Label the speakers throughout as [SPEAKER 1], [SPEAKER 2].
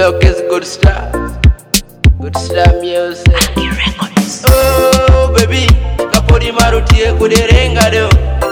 [SPEAKER 1] Look is good stuff music. Oh baby, kapodi marutie kudirenga do.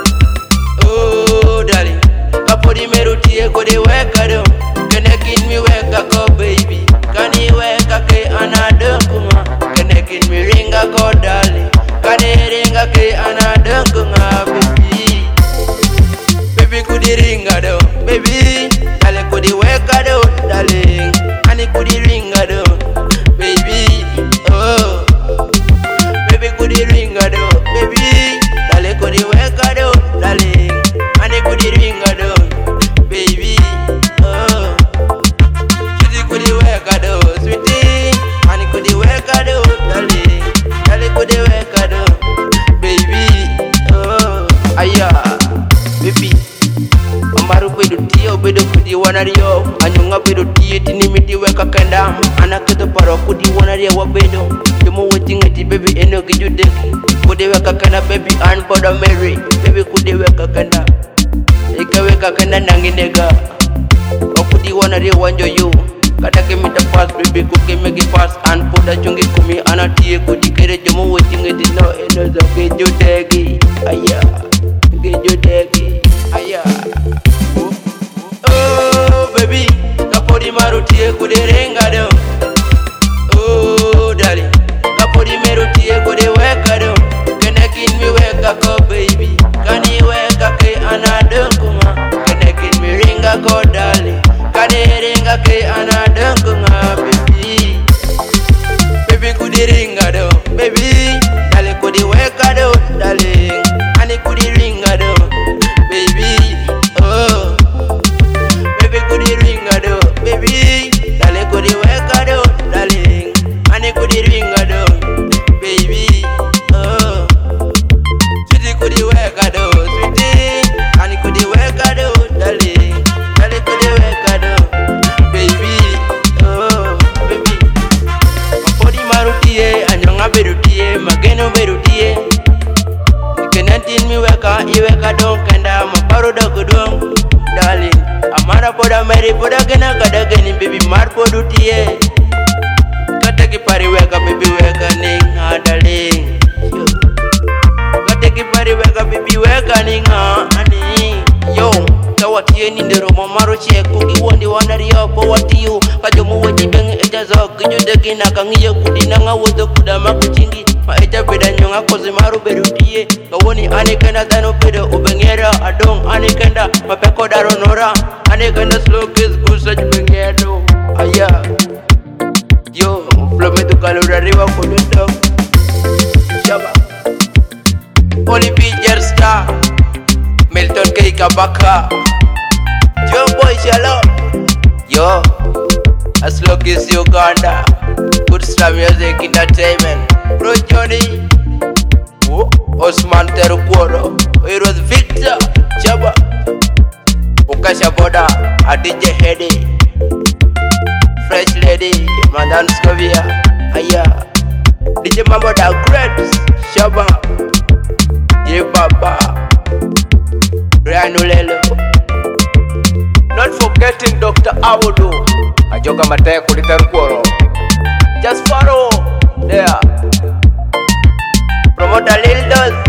[SPEAKER 1] Oh darling, kapodi merutie kudiweka do. Kenekin mi weka ko baby, kani weka ke anadengkunga. Kenekin mi ringa ko darling, kani ringa ke anadengkunga baby. Baby kudiringa do, baby, dale kudiweka do darling, ani kudiringa do. Baby, oh, baby, could you ring a do? Baby, dale, could you wake a do? Darling, honey, could you ring a do? Baby, oh, sweetie, could you wake a do? Sweetie, honey, could you wake a do? Darling, dale, could you wake a do? Baby, oh, aya, baby. Amaru bedu tiyo bedu kudi wanario anyunga bedu tiye tini miti weka kenda ana keto paro kudi wanaria wa bedu yomo wetinga ti baby eno giju deki kudi weka kenda baby an boda Mary baby kudi weka kenda ika weka kenda nanginega kudi wanaria wanjo yu kada kemita pass baby kuke megi pass an poda chungi kumi ana tiye kudi kere yomo wetinga ti no eno zo giju deki aya giju deki aya. Oh baby, kapodi marutie kudirenga do. Oh darling, kapodi merutie kudiweka do. Kenekin mi weka ko baby, kani weka ke anadengkunga. Kenekin mi ringa ko darling, kani ringa ke anadengkunga baby. Baby kudiringa do, baby, dale kudiweka do darling, ani kudiringa do, baby. Oh. Baby, dale could you wake a do, darling, honey could you ring a do, baby, oh, sweetie could you wake a do, sweetie, honey could you wake a do, darling, dale could you wake a do, baby, oh, baby. Mapodi marutie, anyonga berutie, mageno berutie, kenatin mi weka, iweka don kenda, maparo dogudong, darling. Amara poda Mary poda gena kada geni baby mar podu tie kata ki pari weka baby weka ninga darling kata ki pari weka baby weka ninga ani yo tawatie ni ndero mamaro che kuki wondi wanari yopo watiyo kajomo weji beng eja zo kinyo deki na kangiyo kudina nga wodo kudama kuchingi ma eja beda nyonga kozi maru beru tie kawoni ane kenda tano bedo ubengera adong ane kenda mapeko daro nora ane kenda slow kiss kusa jubengedo aya yo flome tu kalura riwa kuduto shaba Olivier Star Milton K. Kabaka John Boy Shalom yo Slow Kiss Uganda Good Star Music Entertainment Bro Johnny Osman Terukworo it was Victor Chaba Ukasha Boda Adije Hedi Fresh Lady Mandan Scovia Aya DJ Mambo da Great Shaba J Baba Rianulelo not forgetting Dr. Awodo Ajoga Mataya Kulitarukworo just follow there Promoter Lil Does